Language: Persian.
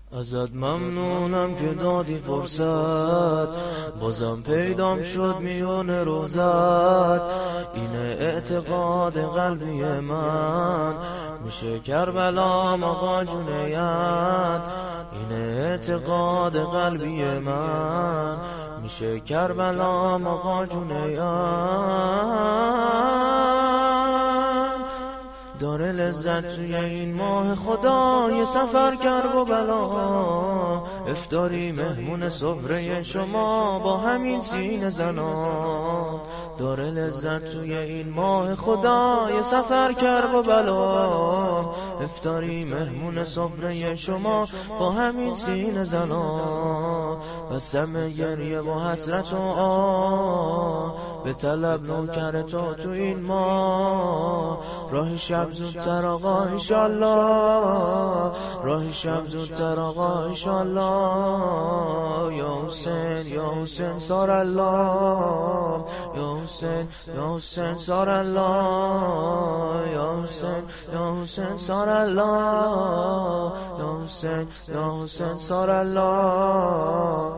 ازت ممنونم که دادی فرصت، بازم پیدام شد میون روزت. اینه اعتقاد قلبی من، میشه کربلام آقا جونیت. اینه اعتقاد قلبی من، میشه کربلام آقا جونیت. داره لذت توی این ماه خدا، یه سفر کرب و بلا. افطاری مهمون سفره شما با همین سینه زنا. داره لذت توی این ماه خدا، یه سفر کرب و بلا. افطاری مهمون سفره شما با همین سینه زنا. بس همه گریه با حسرت و آه، به طلب نوکر تو این ماه. راه شب زودتر آقا انشالله، راه شب زودتر آقا انشالله. یا حسین یا حسین سار الله، یا حسین یا حسین سار الله. یا حسین یا حسین سار الله، یا حسین یا حسین سار الله.